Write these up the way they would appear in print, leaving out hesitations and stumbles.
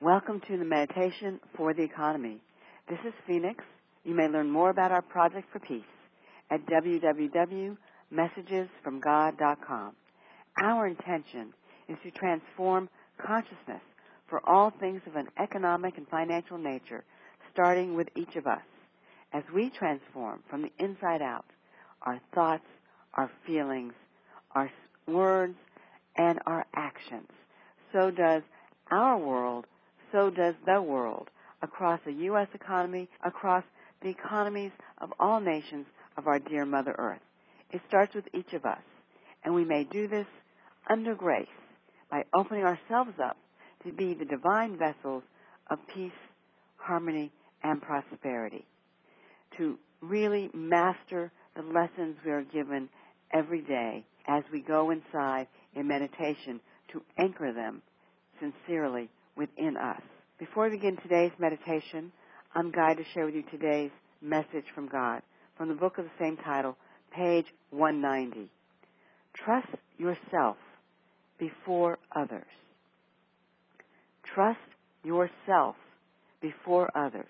Welcome to the Meditation for the Economy. This is Phoenix. You may learn more about our Project for Peace at www.messagesfromgod.com. Our intention is to transform consciousness for all things of an economic and financial nature, starting with each of us. As we transform from the inside out, our thoughts, our feelings, our words, and our actions, so does our world, so does the world, across the U.S. economy, across the economies of all nations of our dear Mother Earth. It starts with each of us, and we may do this under grace by opening ourselves up to be the divine vessels of peace, harmony, and prosperity, to really master the lessons we are given every day as we go inside in meditation to anchor them sincerely within us. Before we begin today's meditation, I'm guided to share with you today's message from God, from the book of the same title, page 190. Trust yourself before others. Trust yourself before others.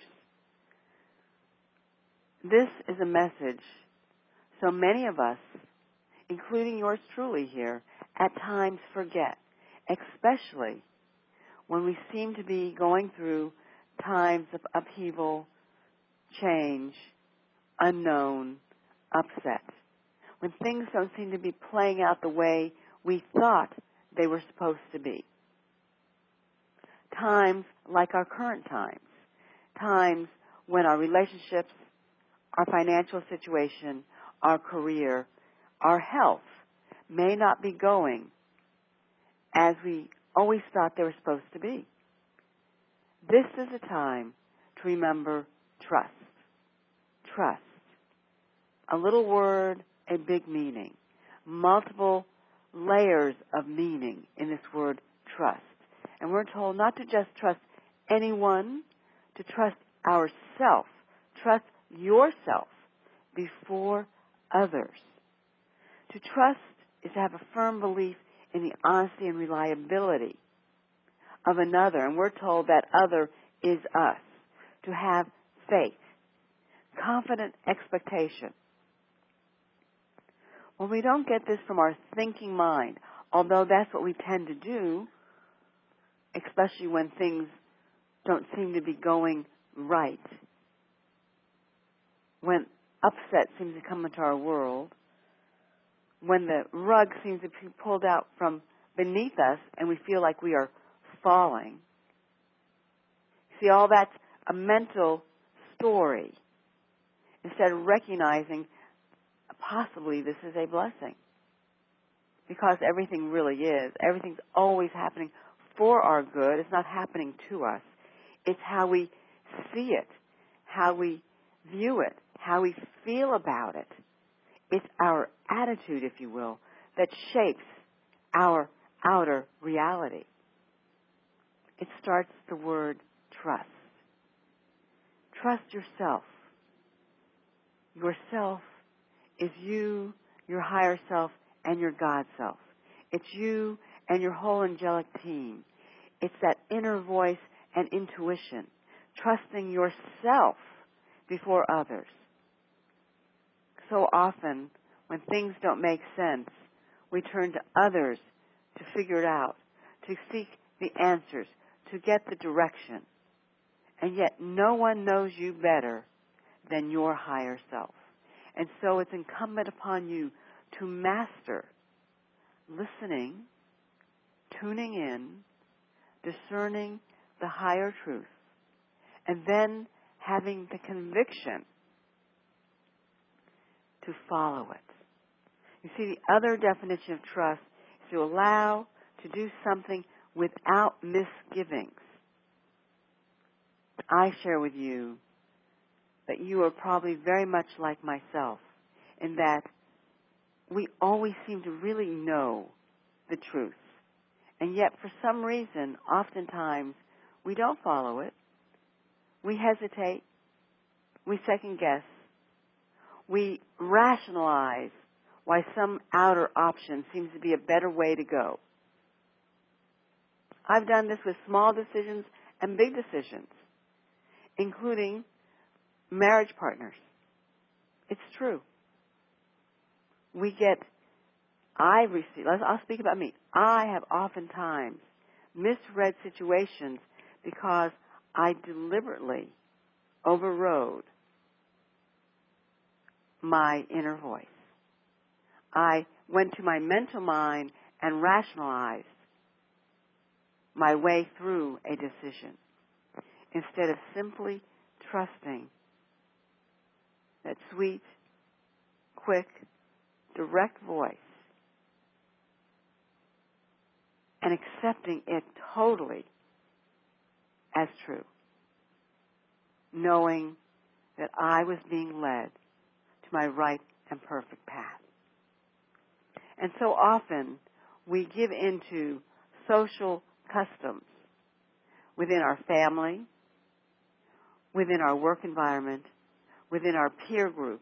This is a message so many of us, including yours truly here, at times forget, especially when we seem to be going through times of upheaval, change, unknown, upset, when things don't seem to be playing out the way we thought they were supposed to be. Times like our current times when our relationships, our financial situation, our career, our health may not be going as we always thought they were supposed to be. This is a time to remember trust. Trust. A little word, a big meaning. Multiple layers of meaning in this word trust. And we're told not to just trust anyone, to trust ourselves. Trust yourself before others. To trust is to have a firm belief in the honesty and reliability of another, and we're told that other is us. To have faith, confident expectation. When we don't get this from our thinking mind, although that's what we tend to do, especially when things don't seem to be going right, when upset seems to come into our world, when the rug seems to be pulled out from beneath us and we feel like we are falling. See, all that's a mental story instead of recognizing possibly this is a blessing. Because everything really is. Everything's always happening for our good. It's not happening to us. It's how we see it, how we view it, how we feel about it. It's our attitude, if you will, that shapes our outer reality. It starts the word trust. Trust yourself. Yourself is you, your higher self, and your God self. It's you and your whole angelic team. It's that inner voice and intuition, trusting yourself before others. So often, when things don't make sense, we turn to others to figure it out, to seek the answers, to get the direction. And yet no one knows you better than your higher self. And so it's incumbent upon you to master listening, tuning in, discerning the higher truth, and then having the conviction to follow it. You see, the other definition of trust is to allow to do something without misgivings. I share with you that you are probably very much like myself in that we always seem to really know the truth. And yet, for some reason, oftentimes, we don't follow it. We hesitate. We second guess. We rationalize why some outer option seems to be a better way to go. I've done this with small decisions and big decisions, including marriage partners. It's true. I'll speak about me. I have oftentimes misread situations because I deliberately overrode my inner voice. I went to my mental mind and rationalized my way through a decision instead of simply trusting that sweet, quick, direct voice and accepting it totally as true, knowing that I was being led to my right and perfect path. And so often we give into social customs within our family, within our work environment, within our peer group.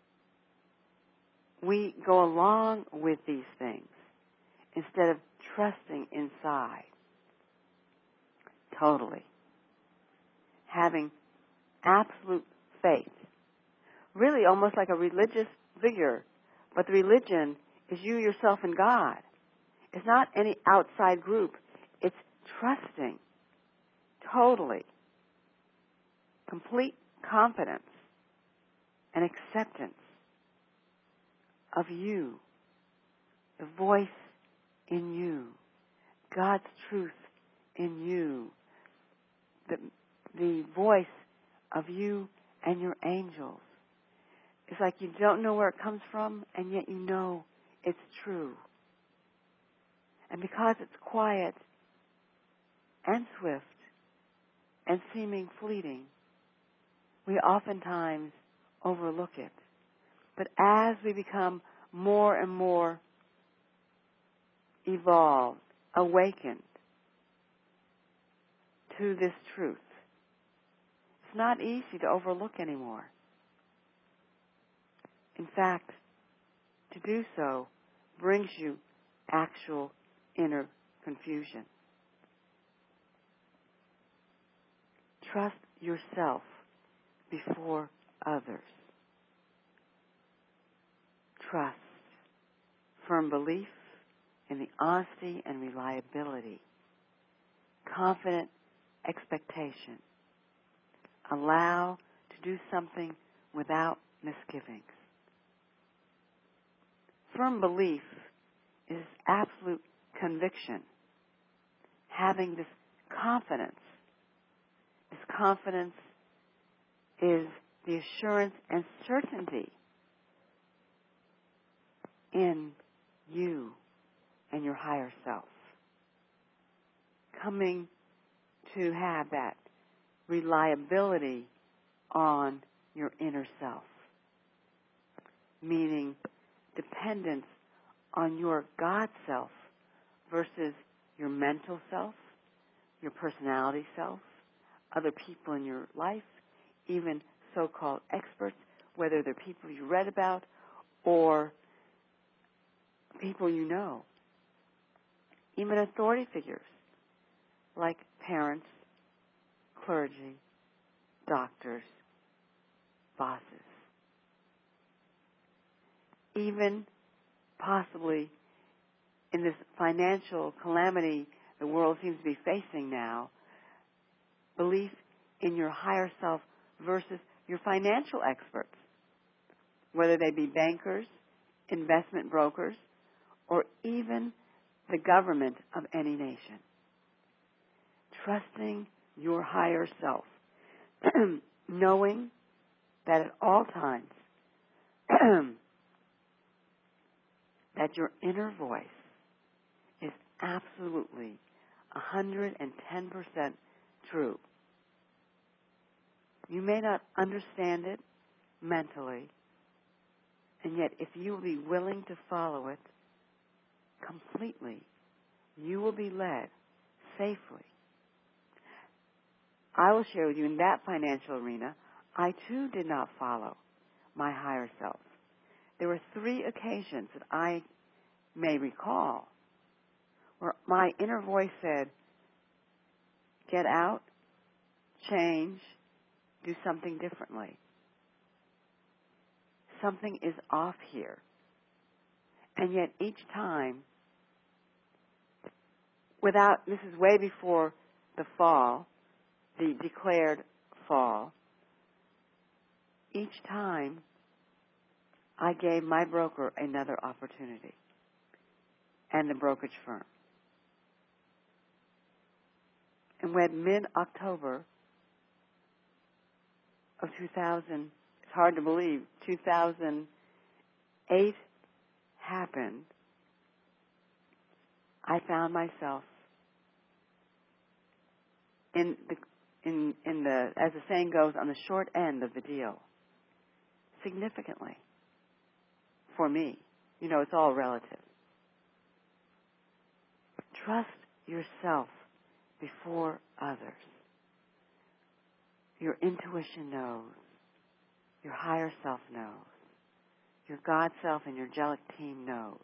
We go along with these things instead of trusting inside totally, having absolute faith, really almost like a religious figure, but the religion is you, yourself, and God. It's not any outside group. It's trusting totally, complete confidence and acceptance of you, the voice in you, God's truth in you, the voice of you and your angels. It's like you don't know where it comes from, and yet you know it's true. And because it's quiet and swift and seeming fleeting, we oftentimes overlook it. But as we become more and more evolved, awakened to this truth, it's not easy to overlook anymore. In fact, to do so brings you actual inner confusion. Trust yourself before others. Trust, firm belief in the honesty and reliability, confident expectation. Allow to do something without misgivings. Firm belief is absolute conviction, having this confidence. This confidence is the assurance and certainty in you and your higher self. Coming to have that reliability on your inner self, meaning dependence on your God self versus your mental self, your personality self, other people in your life, even so-called experts, whether they're people you read about or people you know, even authority figures like parents, clergy, doctors, bosses, even possibly in this financial calamity the world seems to be facing now, belief in your higher self versus your financial experts, whether they be bankers, investment brokers, or even the government of any nation. Trusting your higher self, knowing that at all times that your inner voice is absolutely 110% true. You may not understand it mentally, and yet if you will be willing to follow it completely, you will be led safely. I will share with you in that financial arena, I too did not follow my higher self. There were 3 occasions that I may recall where my inner voice said, get out, change, do something differently. Something is off here. And yet each time, this is way before the fall, the declared fall, each time I gave my broker another opportunity and the brokerage firm. And when mid-October of 2000, it's hard to believe, 2008 happened, I found myself in the, as the saying goes, on the short end of the deal, significantly, for me. You know, it's all relative. Trust yourself before others. Your intuition knows. Your higher self knows. Your God self and your angelic team knows.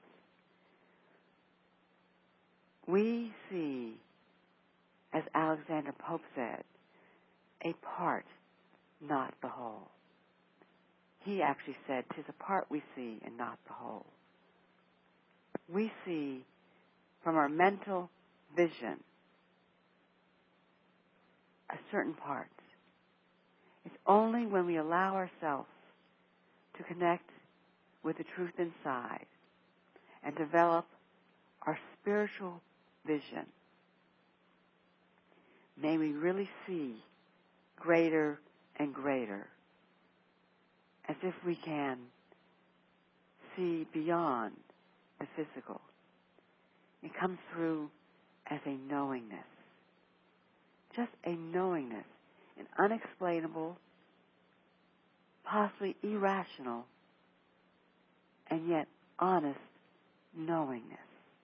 We see, as Alexander Pope said, a part, not the whole. He actually said, "'Tis a part we see and not the whole." We see from our mental vision a certain part. It's only when we allow ourselves to connect with the truth inside and develop our spiritual vision, may we really see greater and greater, as if we can see beyond the physical. It comes through as a knowingness, just a knowingness, an unexplainable, possibly irrational, and yet honest knowingness.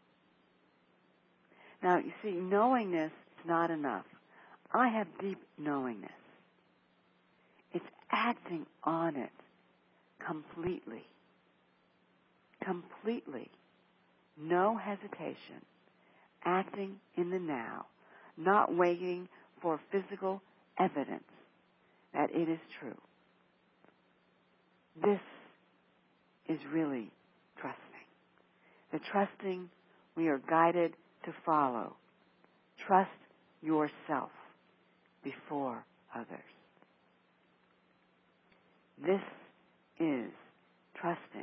Now, you see, knowingness is not enough. I have deep knowingness. It's acting on it completely. Completely. No hesitation. Acting in the now. Not waiting for physical evidence that it is true. This is really trusting. The trusting we are guided to follow. Trust yourself before others. This is trusting,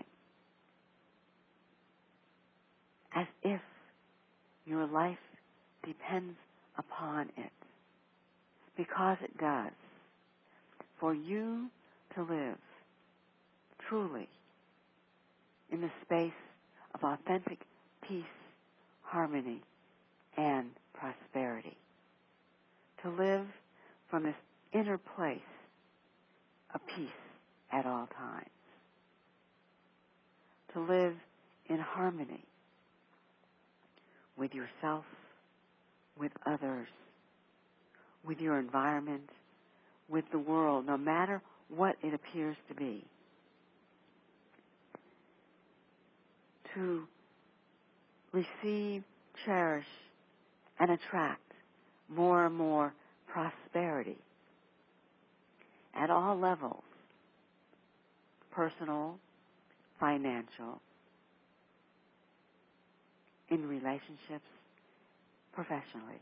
as if your life depends upon it, because it does. For you to live truly in the space of authentic peace, harmony, and prosperity. To live from this inner place of peace at all times. To live in harmony with yourself, with others, with your environment, with the world, no matter what it appears to be. To receive, cherish, and attract more and more prosperity at all levels, personal, financial, in relationships, professionally.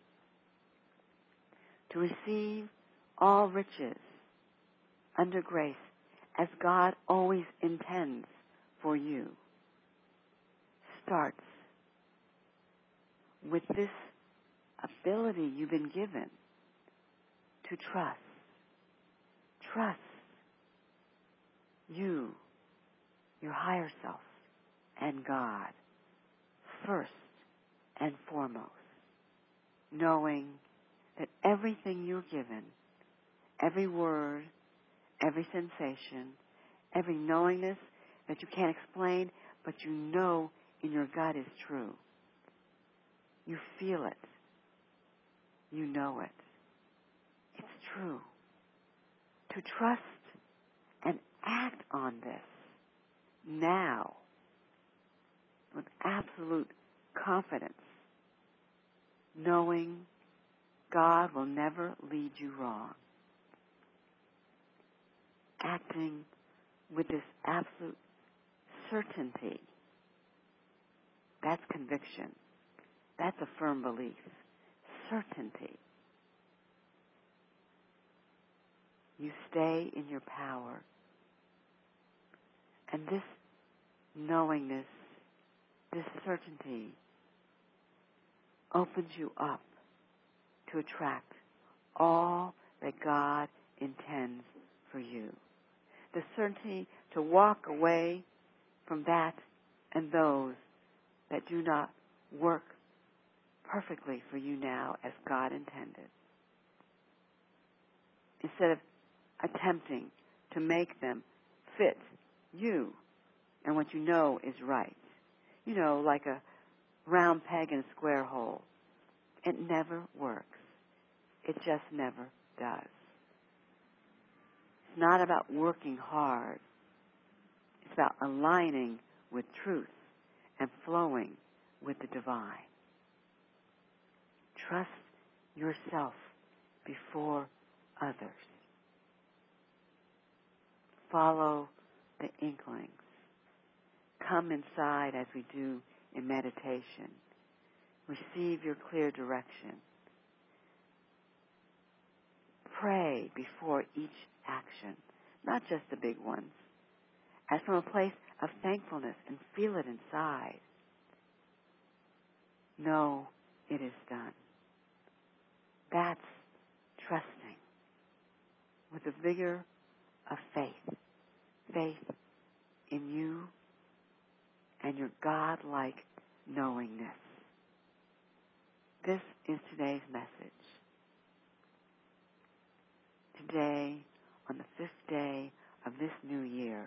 To receive all riches under grace as God always intends for you starts with this ability you've been given to trust. Trust you, your higher self, and God first and foremost, knowing that everything you're given, every word, every sensation, every knowingness that you can't explain, but you know in your gut is true. You feel it. You know it. It's true. To trust and act on this now with absolute confidence, knowing God will never lead you wrong. acting with this absolute certainty. That's conviction. That's a firm belief. Certainty. You stay in your power. And this knowingness, this certainty, opens you up to attract all that God intends for you. The certainty to walk away from that and those that do not work perfectly for you now as God intended. Instead of attempting to make them fit you and what you know is right. You know, like a round peg in a square hole. It never works. It just never does. It's not about working hard. It's about aligning with truth and flowing with the divine. Trust yourself before others. Follow the inklings. Come inside as we do in meditation. Receive your clear direction. Pray before each action, not just the big ones, as from a place of thankfulness, and feel it inside. Know it is done. That's trusting with the vigor of faith. Faith in you and your God-like knowingness. This is today's message. Today, on the 5th day of this new year,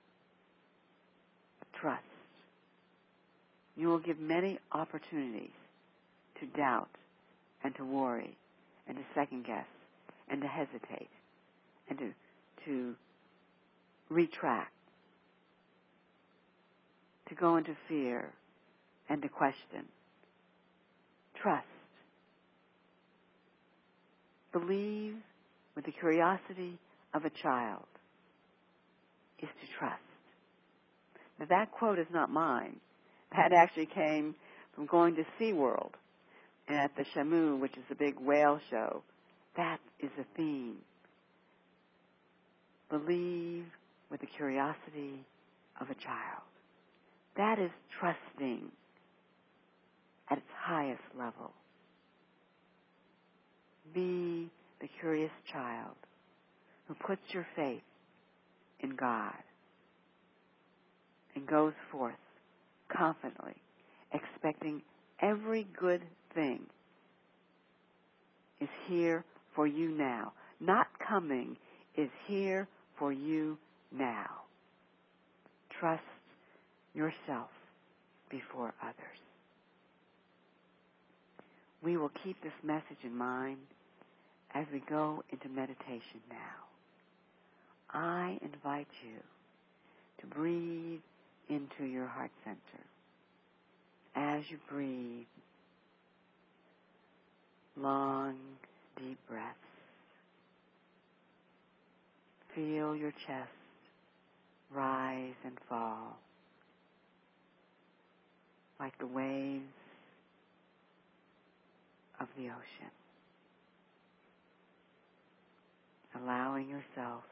trust. You will give many opportunities to doubt and to worry and to second guess and to hesitate and to retract, to go into fear and to question. Trust. Believe with the curiosity of a child is to trust. Now that quote is not mine. That actually came from going to SeaWorld and at the Shamu, which is a big whale show. That is the theme. Believe with the curiosity of a child. That is trusting at its highest level. Be the curious child who puts your faith in God and goes forth confidently, expecting every good thing is here for you now. Not coming, is here for you now. Trust yourself before others. We will keep this message in mind as we go into meditation now. I invite you to breathe into your heart center. As you breathe, long, deep breaths. Feel your chest rise and fall like the waves of the ocean. Allowing yourself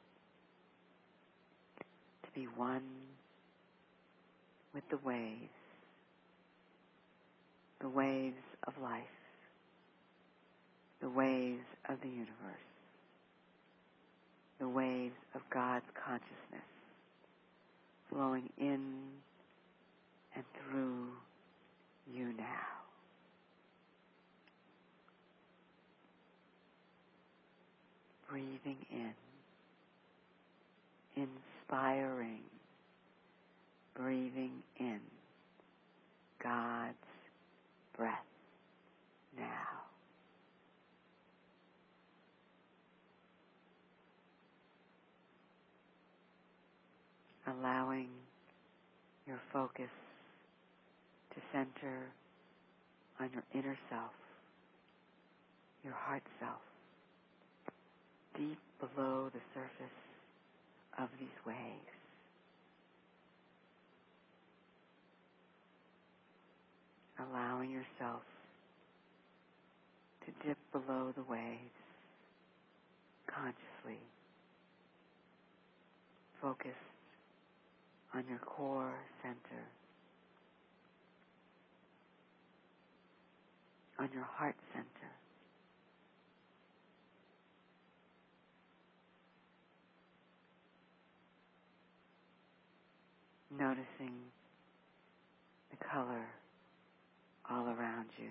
to be one with the waves of life, the waves of the universe, the waves of God's consciousness flowing in and through you now. Breathing in, inspiring, breathing in God's breath now. Allowing your focus to center on your inner self, your heart self, deep below the surface of these waves. Allowing yourself to dip below the waves consciously, focused on your core center, on your heart center. Noticing the color all around you,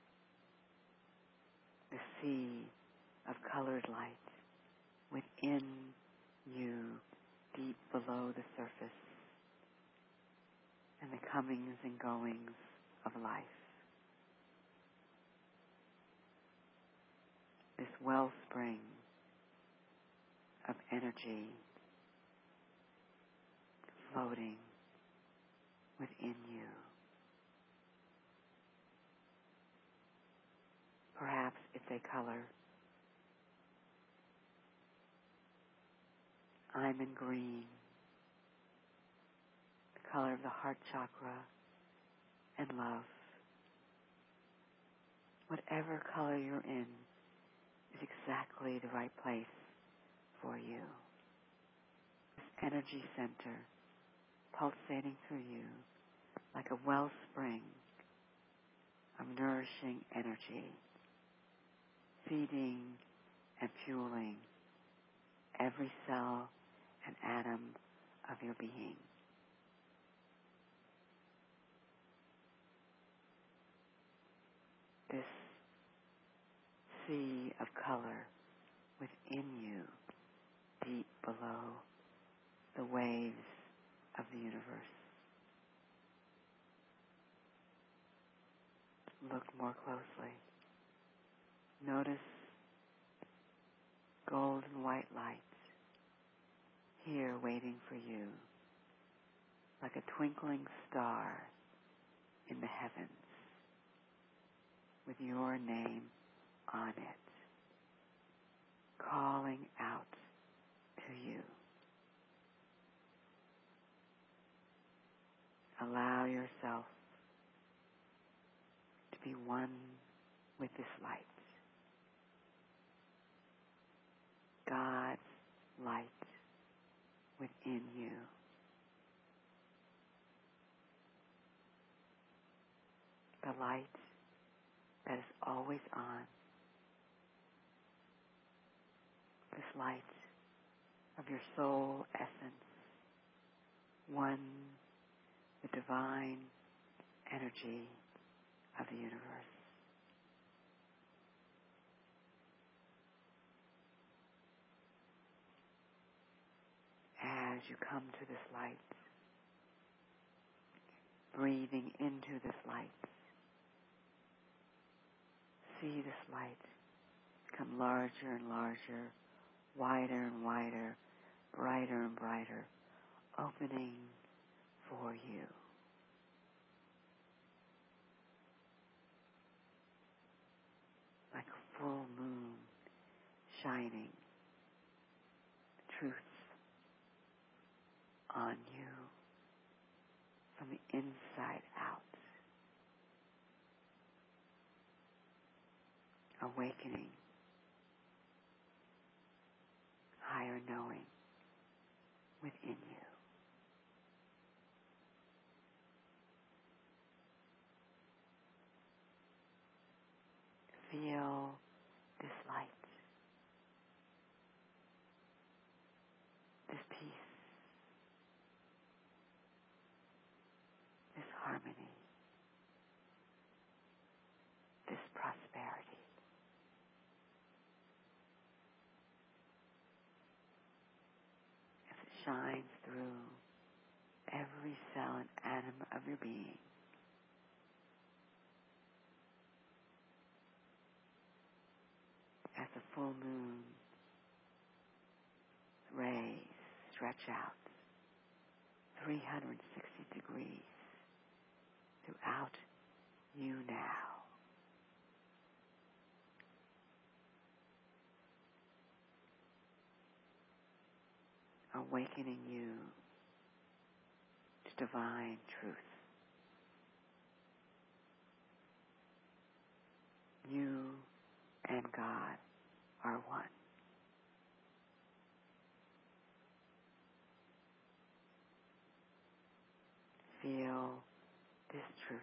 the sea of colored light within you, deep below the surface, and the comings and goings of life. This wellspring of energy floating within you. Perhaps it's a color. I'm in green, the color of the heart chakra and love. Whatever color you're in is exactly the right place for you. This energy center pulsating through you like a wellspring of nourishing energy, feeding and fueling every cell and atom of your being. This sea of color within you, deep below the waves of the universe. Look more closely. Notice gold and white light here waiting for you, like a twinkling star in the heavens, with your name on it, calling out to you. Allow yourself to be one with this light. God's light within you. The light that is always on. This light of your soul essence, one with divine energy of the universe. As you come to this light, breathing into this light, see this light become larger and larger, wider and wider, brighter and brighter, opening for you. Like a full moon shining truths on you from the inside out. Awakening, higher knowing within you. Feel this light, this peace, this harmony, this prosperity. As it shines through every cell and atom of your being. As the full moon rays stretch out 360 degrees throughout you now. awakening you to divine truth. You and God are one. Feel this truth.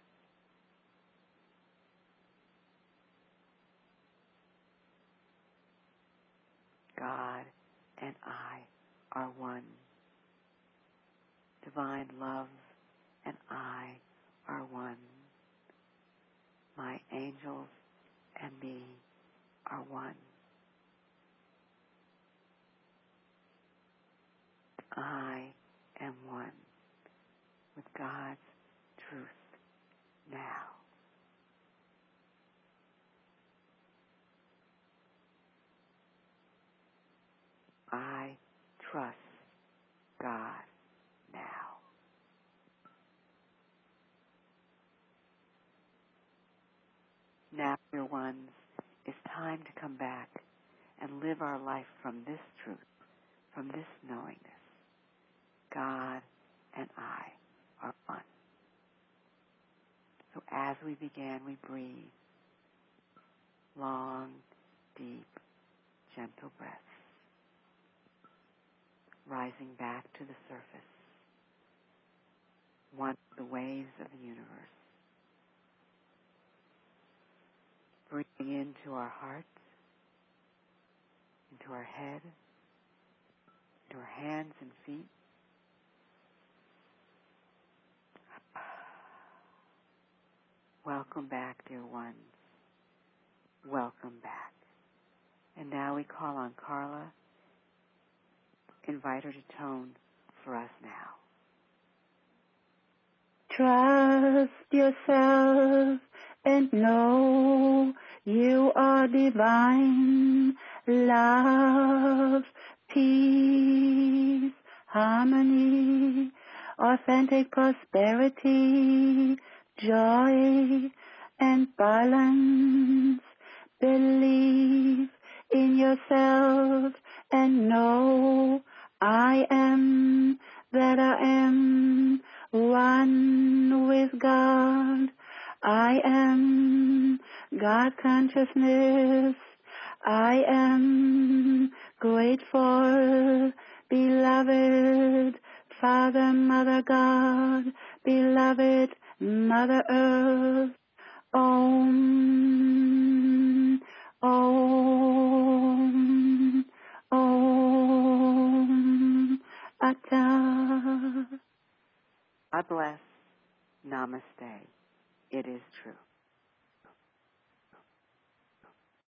God and I are one. Divine love and I are one. My angels and me are one. I am one with God's truth now. I trust God now. Now, dear ones, it's time to come back and live our life from this truth, from this knowingness. God and I are one. So as we begin, we breathe long, deep, gentle breaths, rising back to the surface, one with the waves of the universe. Breathing into our hearts, into our head, into our hands and feet. Welcome back, dear ones. Welcome back. And now we call on Carla. Invite her to tone for us now. Trust yourself and know you are divine. Love, peace, harmony, authentic prosperity, joy, and balance. Believe in yourself and know I am that I am, one with God. I am God consciousness. I am grateful, beloved Father, Mother God, beloved Mother Earth. Om, Om, Om, Atta. God bless. Namaste. It is true.